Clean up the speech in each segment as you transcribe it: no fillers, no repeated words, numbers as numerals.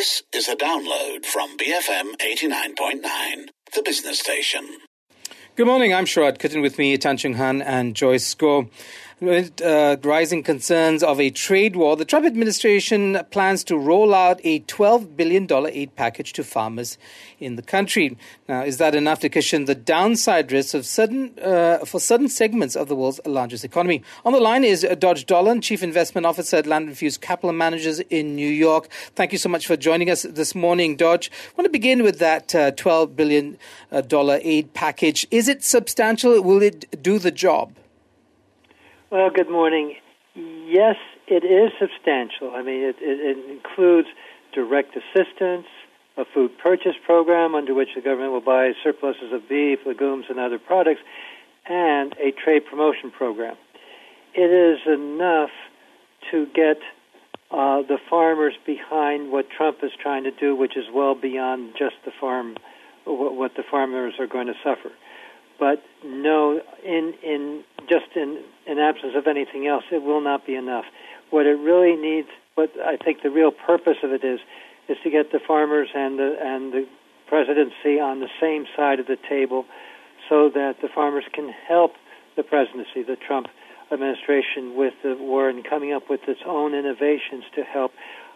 This is a download from BFM 89.9, the business station. Good morning, I'm Sharad Kuttan, with me Tan Chung Han and Joyce Goh. With rising concerns of a trade war, the Trump administration plans to roll out a $12 billion aid package to farmers in the country. Now, is that enough to cushion the downside risks of for certain segments of the world's largest economy? On the line is Dodge Dolan, Chief Investment Officer at Land Infused Capital Managers in New York. Thank you so much for joining us this morning, Dodge. I want to begin with that $12 billion aid package. Is it substantial? Will it do the job? Well, good morning. Yes, it is substantial. I mean, it includes direct assistance, a food purchase program under which the government will buy surpluses of beef, legumes, and other products, and a trade promotion program. It is enough to get the farmers behind what Trump is trying to do, which is well beyond just what the farmers are going to suffer. But no, in absence of anything else, it will not be enough. What it really needs, what I think the real purpose of it is to get the farmers and the presidency on the same side of the table, so that the farmers can help the presidency, the Trump administration, with the war and coming up with its own innovations to help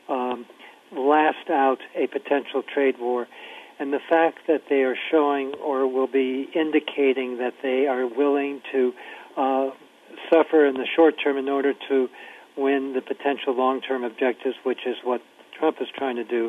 last out a potential trade war. And the fact that they are showing or will be indicating that they are willing to suffer in the short term in order to win the potential long-term objectives, which is what Trump is trying to do,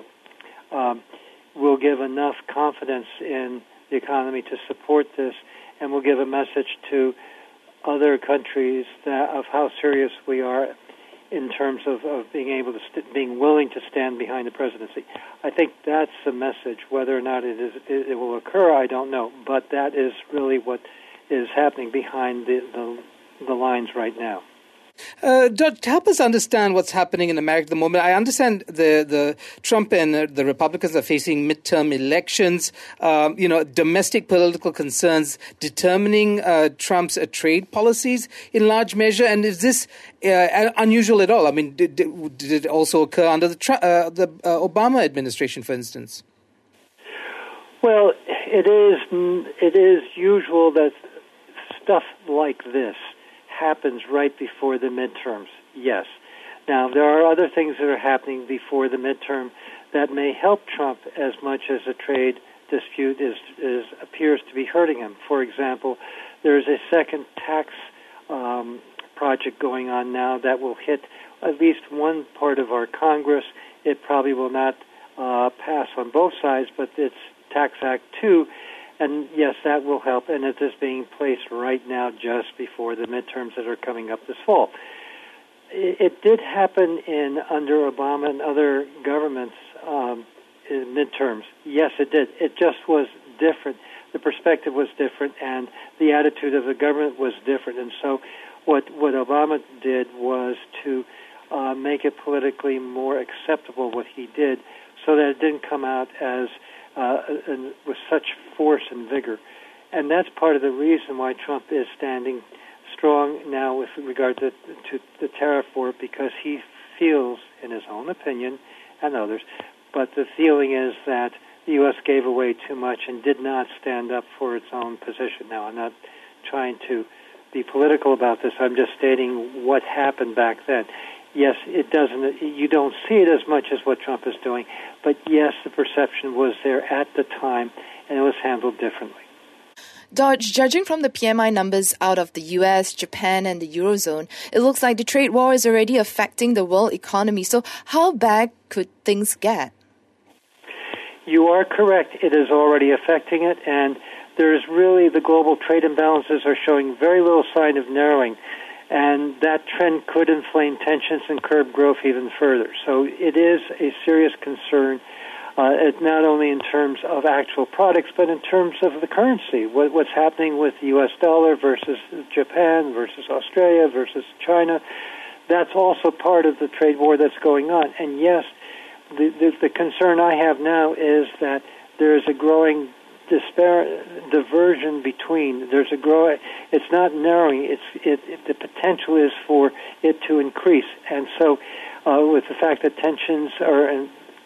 will give enough confidence in the economy to support this, and will give a message to other countries of how serious we are in terms of being able to being willing to stand behind the presidency. I think that's the message. Whether or not it will occur, I don't know. But that is really what is happening behind the lines right now. Dodge, help us understand what's happening in America at the moment. I understand the Trump and the Republicans are facing midterm elections. Domestic political concerns determining Trump's trade policies in large measure. And is this unusual at all? I mean, did it also occur under the Obama administration, for instance? Well, it is usual that stuff like this happens right before the midterms, yes. Now, there are other things that are happening before the midterm that may help Trump as much as a trade dispute appears to be hurting him. For example, there's a second tax project going on now that will hit at least one part of our Congress. It probably will not pass on both sides, but it's Tax Act 2. And yes, that will help, and it is being placed right now just before the midterms that are coming up this fall. It did happen under Obama and other governments in midterms. Yes, it did. It just was different. The perspective was different, and the attitude of the government was different. And so what Obama did was to make it politically more acceptable, what he did, so that it didn't come out as with such force and vigor. And that's part of the reason why Trump is standing strong now with regard to the tariff war, because he feels, in his own opinion and others, but the feeling is that the U.S. gave away too much and did not stand up for its own position. Now, I'm not trying to be political about this. I'm just stating what happened back then. Yes, it doesn't. You don't see it as much as what Trump is doing, but yes, the perception was there at the time, and it was handled differently. Dodge, judging from the PMI numbers out of the US, Japan, and the Eurozone, it looks like the trade war is already affecting the world economy. So how bad could things get? You are correct. It is already affecting it, and there's really the global trade imbalances are showing very little sign of narrowing. And that trend could inflame tensions and curb growth even further. So it is a serious concern, not only in terms of actual products, but in terms of the currency. What's happening with the U.S. dollar versus Japan versus Australia versus China, that's also part of the trade war that's going on. And yes, the concern I have now is that there is a growing diversion between. It's not narrowing. The potential is for it to increase, and so with the fact that tensions are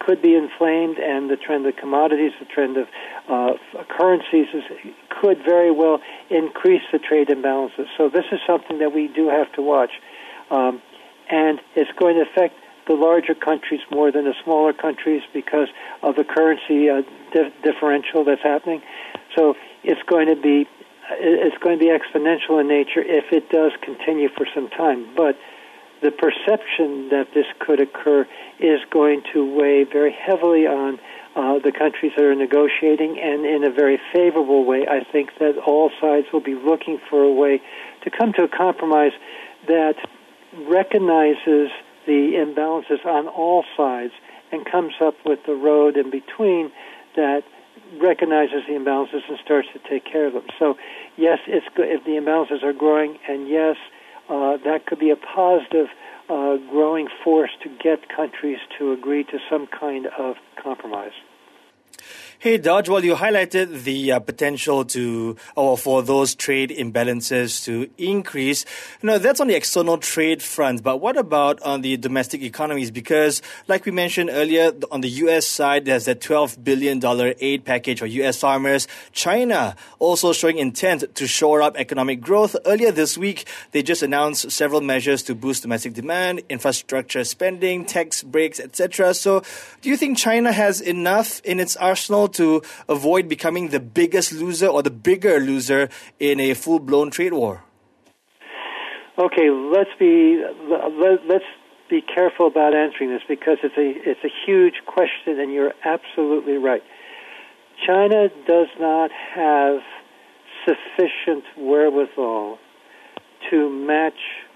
could be inflamed, and the trend of commodities, the trend of currencies could very well increase the trade imbalances. So this is something that we do have to watch. And it's going to affect the larger countries more than the smaller countries because of the currency differential that's happening. So it's going to be exponential in nature if it does continue for some time. But the perception that this could occur is going to weigh very heavily on the countries that are negotiating, and in a very favorable way. I think that all sides will be looking for a way to come to a compromise that recognizes the imbalances on all sides and comes up with the road in between that recognizes the imbalances and starts to take care of them. So, yes, if the imbalances are growing, and yes, that could be a positive growing force to get countries to agree to some kind of compromise. Hey, Dodge, well, you highlighted the potential for those trade imbalances to increase. That's on the external trade front, but what about on the domestic economies? Because, like we mentioned earlier, on the U.S. side, there's that $12 billion aid package for U.S. farmers. China also showing intent to shore up economic growth. Earlier this week, they just announced several measures to boost domestic demand, infrastructure spending, tax breaks, etc. So, do you think China has enough in its arsenal to avoid becoming the biggest loser or the bigger loser in a full-blown trade war? Okay, let's be careful about answering this because it's a huge question, and you're absolutely right. China does not have sufficient wherewithal to match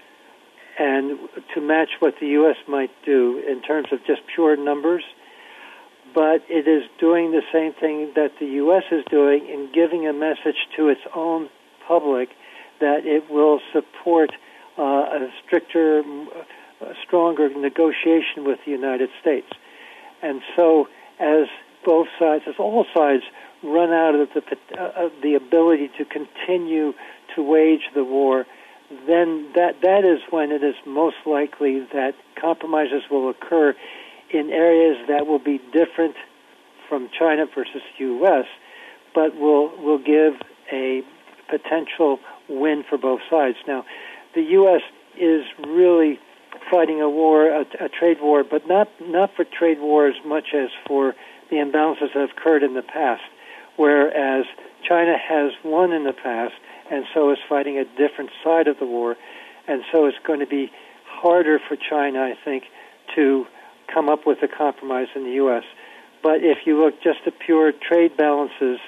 what the U.S. might do in terms of just pure numbers. But it is doing the same thing that the U.S. is doing in giving a message to its own public that it will support a stricter, stronger negotiation with the United States. And so as all sides run out of the ability to continue to wage the war, then that is when it is most likely that compromises will occur in areas that will be different from China versus U.S., but will give a potential win for both sides. Now, the U.S. is really fighting a war, a trade war, but not for trade war as much as for the imbalances that have occurred in the past, whereas China has won in the past and so is fighting a different side of the war, and so it's going to be harder for China, I think, to come up with a compromise in the U.S. But if you look just at pure trade balances,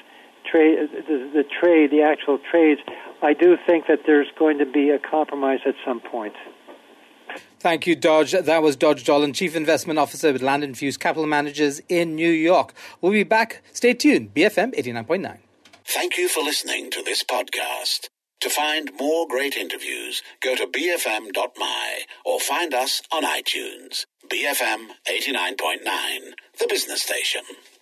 the actual trades, I do think that there's going to be a compromise at some point. Thank you, Dodge. That was Dodge Dolan, Chief Investment Officer with Land Infused Capital Managers in New York. We'll be back. Stay tuned. BFM 89.9. Thank you for listening to this podcast. To find more great interviews, go to bfm.my or find us on iTunes. BFM 89.9, the business station.